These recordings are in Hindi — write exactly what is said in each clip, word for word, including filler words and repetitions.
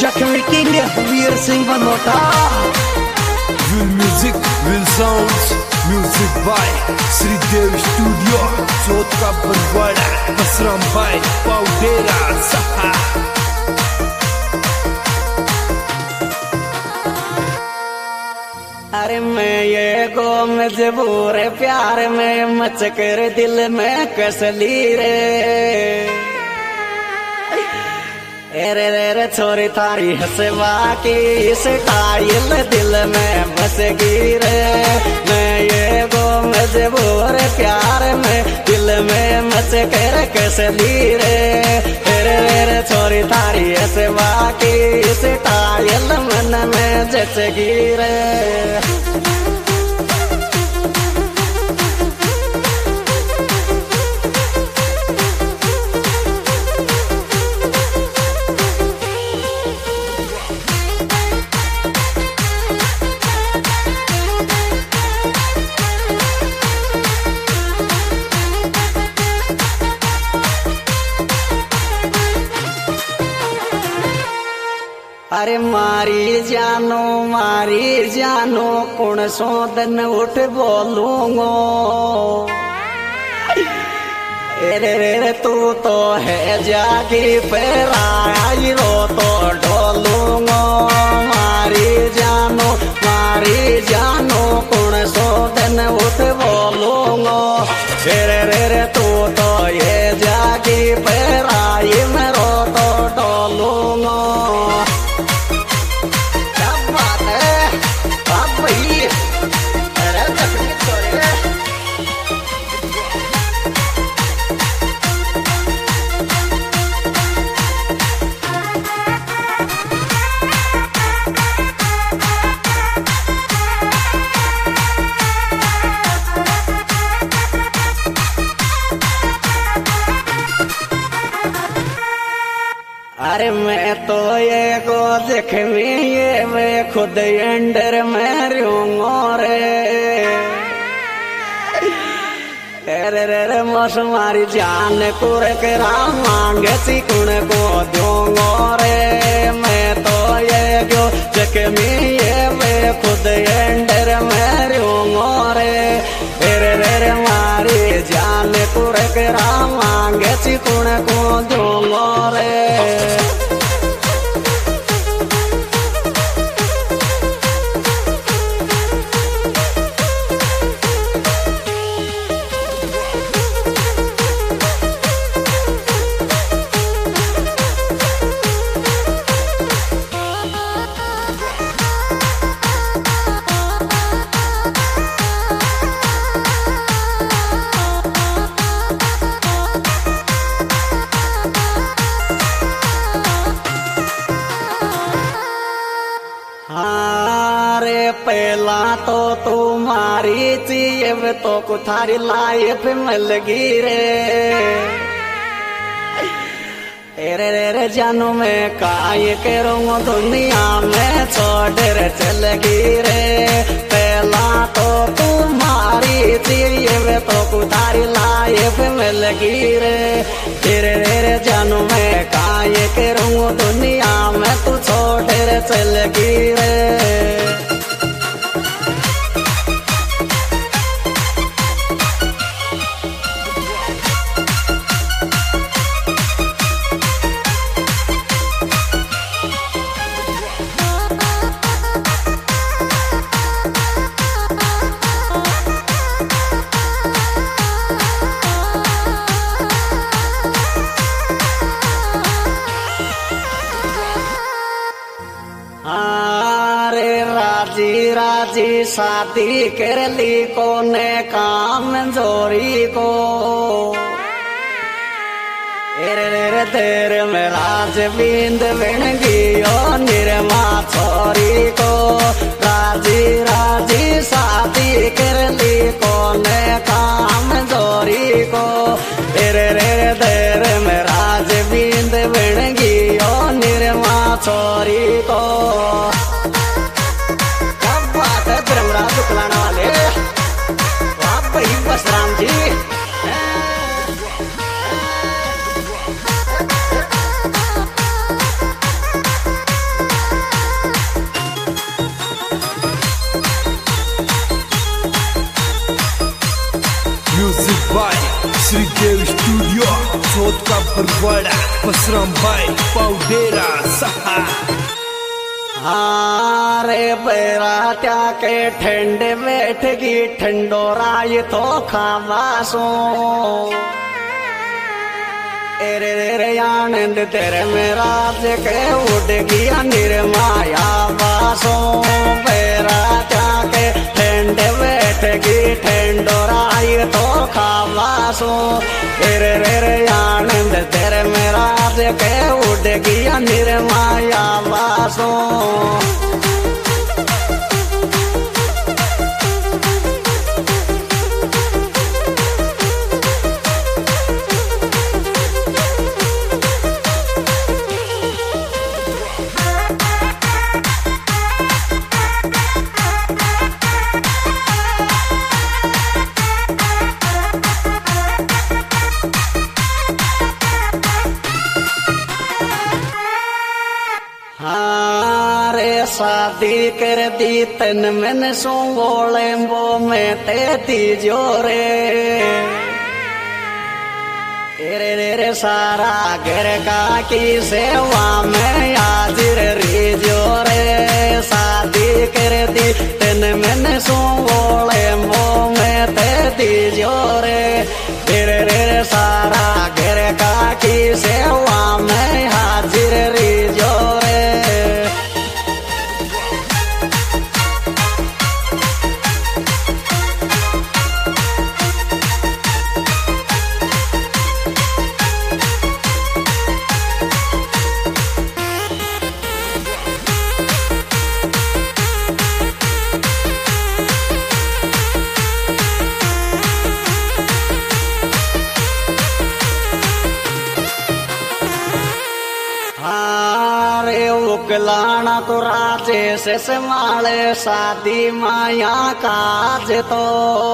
जख्मी king Veer Singh Banota. Will music, will sounds, music by Shridev studio, Chauth का बरवाड़ा, बसराम भाई पाउडेरा सहा। अरे मैं ये गो मजबूर प्यार में मचकर दिल में कसली रे। रे रे रे छोरी थारी हंसवा की स्टाइल दिल में बसगी रे। मैं ये गो मजबूर प्यार में दिल में मचकर कसली रे। रे रे छोरी थारी हंसवा की स्टाइल मन में जचगी रे। अरे मारी जानो मारी जानो कौन सो दिन उठ बोलूंगो। रे रे रे तू तो है जागी पैराई रो तो डोलूंगो। मारी जानो मारी जानो कौन सो दिन उठ बोलूंगो। रे रे रे तू तो ये जागी पैराई में रो तो डोलूंगो। अरे मैं तो ये को जख्मी ये मैं खुद अंडर में रहूंगा रे। रे रे रे मौसमारी जान कुर करा मांगे सिकुण को दूंगा रे। मैं तो ये को जख्मी ये मैं खुद अंडर में रहूंगा रे। रे रे रे मारी जान कुर करा मांगे सिकुण को दूंगा रे। पहला तो तुम्हारी चाहिए तो कुथारी लाइफ मिल गई रे। रे रे रे जानू मैं काय करूँगा दुनिया में छोड़ चल गई रे। पहला तो तुम्हारी चाहिए तो कुथारी लाइफ मिल गई रे। रे रे जानू मैं काय करूँगा दुनिया में तू छोड़ चल गई रे। राजी राजी शादी कर ली कोने काम जोरी को। रे रे तेर में राज बिंद बिन गियो निरमा छोरी को। राजी राजी शादी कर ली कोने काम जोरी को। रे रे तेर में राज बिंद बिन गियो निरमा छोरी को। दुखलाना वाले आप भाई बसराम जी। श्रीदेव स्टूडियो चौथ का बरवाड़ा बसराम भाई पाउडेरा सहा। हारे बैरात्या के ठंडे बैठगी ठंडोराय तो खावासो एरे रे आनंद तेरे मेरा के उड़ गया निर्माया वासो बैरात्या के ठंडे बैठगी ठंडोराय तो खावासो एरे रे आनंद तेरे मेरा के उड़ गया निर्माया वासो। शादी कर दी तन मन सोंगोले वो में तेती जोरे रे रे रे सारा घर का की सेवा में हाजिर रे जोरे शादी कर दी तन मन सोंगोले वो में तेती जोरे रे रे सारा घर का की सेवा में हाजिर रे जोरे। उकलाना तो राजे से संभाले शादी माया काज तो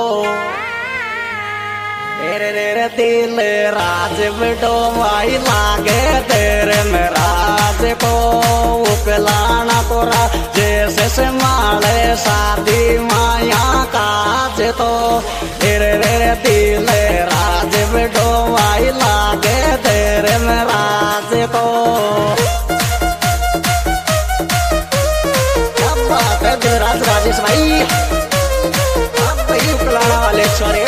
तेरे रे दिल राज बिडो माई लागे तेरे में राज को उकलाना तो राजे से संभाले शादी माया काज तो तेरे रे दिल राज बिडो माई लागे तेरे में राज को। राज राजेश भाई आप भाई उकलाना वाले छोरे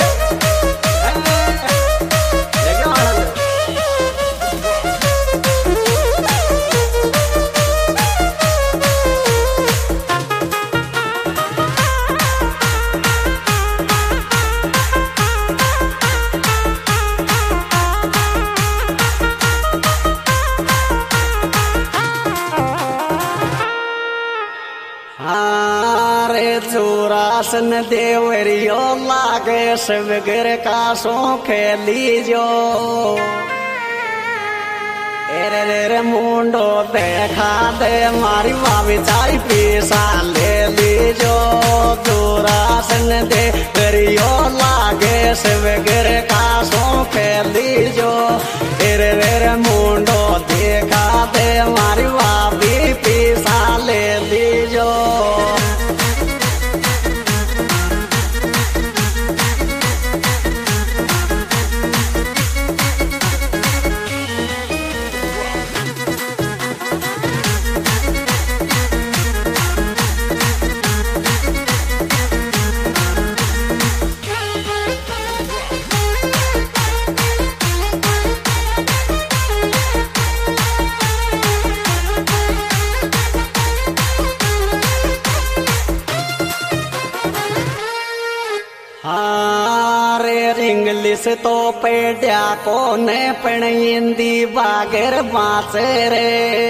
जोरासन देवरियो लागे शिवगिर का सो खेली जो एरे रे मुंडो देखा दे मारी भाभी चाय पीसा ले लीजो जोरासन देवरियो लागे शिवगिर का सो खेली जो एरे रे मुंडो देखा दे मारी भाभी पीसा ले लीजो। इंग्लिश तो पेड्या कोने पण हिंदी बागर बासे रे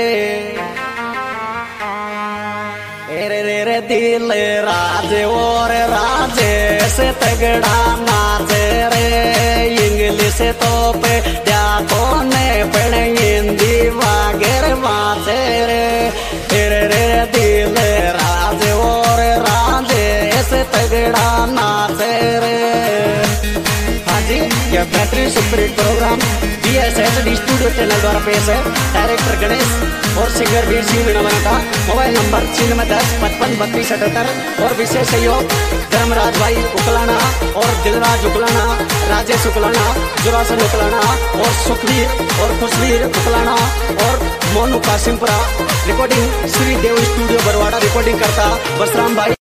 रे रे दिल राज और राजे से तगड़ा नाचे रे इंग्लिश तो पेड्या कोने पण हिंदी बागर बासे रे रे रे दिल राज और राजे से तगड़ा नाचे रे। यह battery super program D S H D studio channel द्वारा पेश है। डायरेक्टर गणेश और सिंगर वीर सिंह मीणा का। मोबाइल नंबर छियानवे दस पचपन बत्तीस अठहत्तर। और विशेष सहयोग धर्मराज भाई उकलाना और दिलराज उकलाना, राजेश उकलाना, जुरासन उकलाना और सुखवीर और खुशवीर उकलाना और Monu Kasimpura. Recording Shri Dev studio Barwara. Recording करता बसराम भाई।